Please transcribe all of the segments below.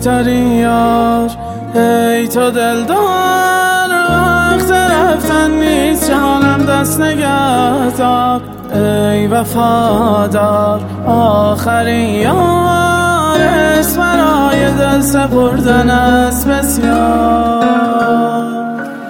بهترین یار. ای تو دلدار وقت رفتن نیست، جانم دست نگهدار. ای وفادار آخرین یار، اسم برای دل سپردن است بسیار.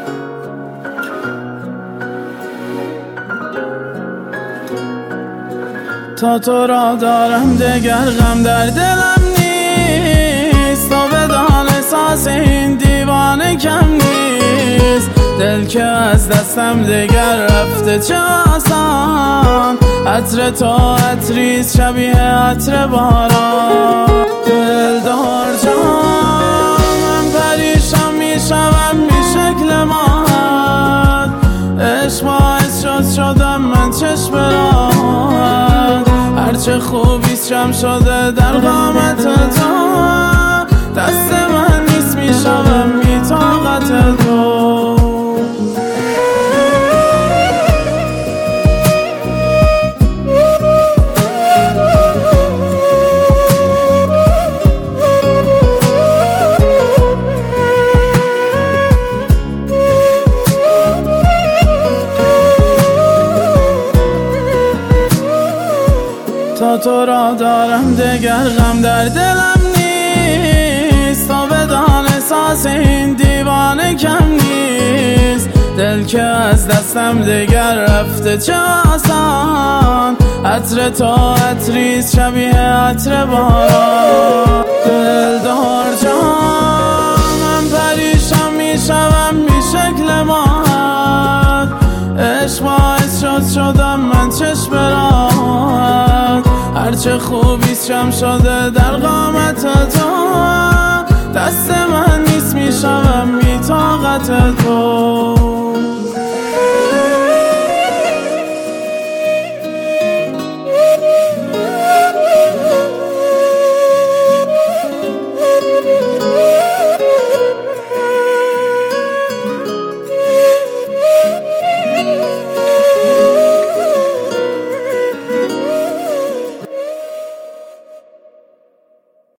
تا تو را دارم دگر غم در دلم نیست، تو بدان احساس این دیوانه کم نیست. دل که از دستم دگر رفته چه آسان، عطر تو عطریست شبیه عطر باران. دلدار جان من پریشان میشوم بی شکل ماهت، عشق باعث شدم من چشم راحت. هرچه خوبیست جمع شده در قامت تو، دست من نیست میشوم بی طاقت تو. تا تو را دارم دگر غم در دلم نیست، تو بدان احساس این دیوانه کم نیست. دل که از دستم دگر رفته چه آسان، عطر تو عطریست شبیه عطر باران. دلدار جان من پریشان میشوم بی شکل ماهت، عشق باعث شدم من چشم راحت. هرچه خوبیست جمع شده در قامت تو، دست من نیست میشوم بی طاقت تو.